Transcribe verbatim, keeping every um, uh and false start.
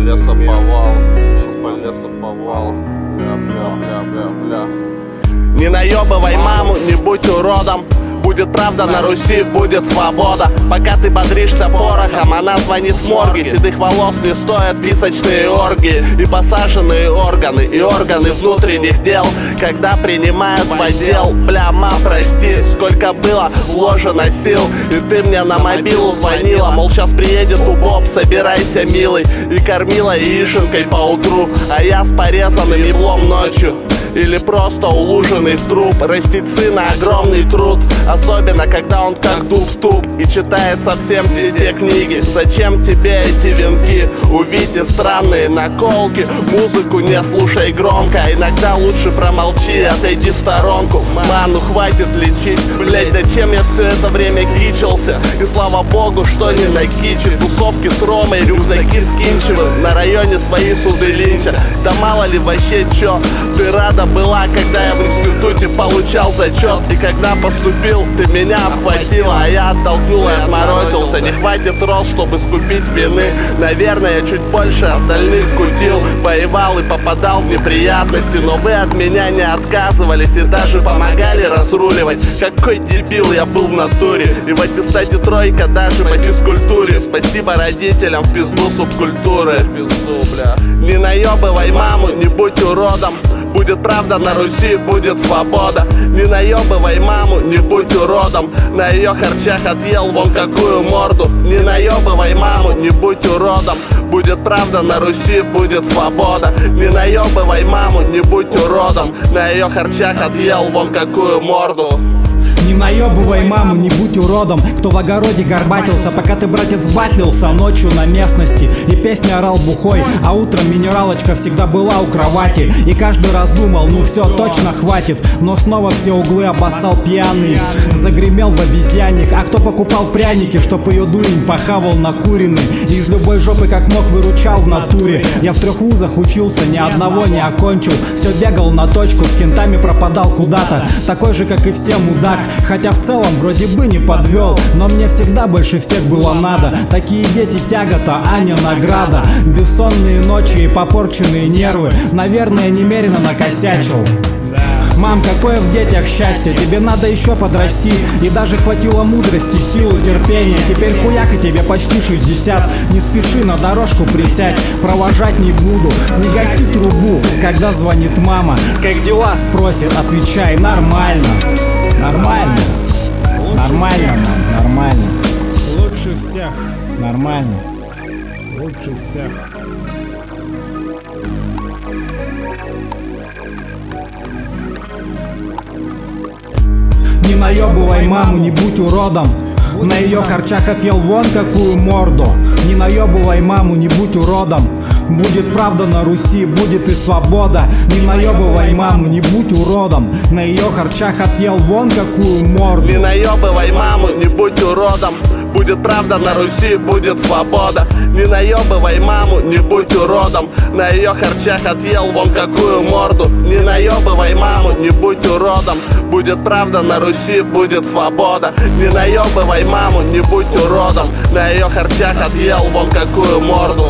лесоповал, весь по лесоповал. Бля, бля, бля, бля, бля. Не наебывай маму, не будь уродом. Будет правда на Руси, будет свобода. Пока ты бодришься порохом, она звонит в морге. Седых волос не стоят писочные оргии и посаженные органы, и органы внутренних дел, когда принимают в отдел. Бля, мам, прости, сколько было вложено сил, и ты мне на мобилу звонила, мол, сейчас приедет УБОП, собирайся, милый. И кормила яишенкой поутру, а я с порезанным еблом ночью. Или просто улуженный в труп. Растить сына огромный труд, особенно когда он как дуб в туп и читает совсем те, те книги. Зачем тебе эти венки? Увидите странные наколки. Музыку не слушай громко, иногда лучше промолчи, отойди в сторонку. Ману хватит лечить, блять, да чем я все это время кичился? И слава богу, что не на киче. Тусовки с Ромой, рюкзаки с Кинчевым, на районе свои суды линча. Да мало ли вообще чё, ты рада была, когда я в институте получал зачет. И когда поступил, ты меня обхватила, а я оттолкнул и отморозился. Не хватит рост, чтобы скупить вины. Наверное, я чуть больше остальных кутил, воевал и попадал в неприятности, но вы от меня не отказывались и даже помогали разруливать. Какой дебил я был в натуре. И в аттестате тройка даже по физкультуре. Спасибо родителям, в пизду субкультуры. В пизду, бля. Не наебывай маму, не будь уродом. Будет правда на Руси, будет свобода. Не наебывай маму, не будь уродом. На ее харчах отъел вон какую морду. Не наебывай маму, не будь уродом. Будет правда на Руси, будет свобода. Не наебывай маму, не будь уродом. На ее харчах отъел вон какую морду. Не наебывай маму, не будь уродом. Кто в огороде горбатился, пока ты, братец, батлился ночью на местности и песни орал бухой, а утром минералочка всегда была у кровати. И каждый раз думал, ну все, точно хватит. Но снова все углы обоссал пьяный, загремел в обезьянник. А кто покупал пряники, чтоб ее дурень похавал накуренный, и из любой жопы как мог выручал в натуре. Я в трех вузах учился, ни одного не окончил. Все бегал на точку, с кентами пропадал куда-то. Такой же, как и все, мудак. Хотя в целом вроде бы не подвел, но мне всегда больше всех было надо. Такие дети тягота, а не награда. Бессонные ночи и попорченные нервы, наверное, немерено накосячил. Мам, какое в детях счастье, тебе надо еще подрасти. И даже хватило мудрости, силы, терпения. Теперь хуяк и тебе почти шестьдесят. Не спеши, на дорожку присядь, провожать не буду. Не гаси трубу, когда звонит мама. Как дела, спросит, отвечай, нормально. Нормально, нормально, мам, нормально. Лучше всех, нормально. Лучше всех. Не наебывай маму, не будь уродом. На ее харчах отъел вон какую морду. Не наебывай маму, не будь уродом. Будет правда на Руси, будет и свобода. Не наебывай маму, не будь уродом. На ее харчах отъел вон какую морду. Не наебывай маму, не будь уродом. Будет правда на Руси, будет свобода. Не наебывай маму, не будь уродом. На ее харчах отъел вон какую морду. Не наебывай маму, не будь уродом. Будет правда на Руси, будет свобода. Не наебывай маму, не будь уродом. На ее харчах отъел вон какую морду.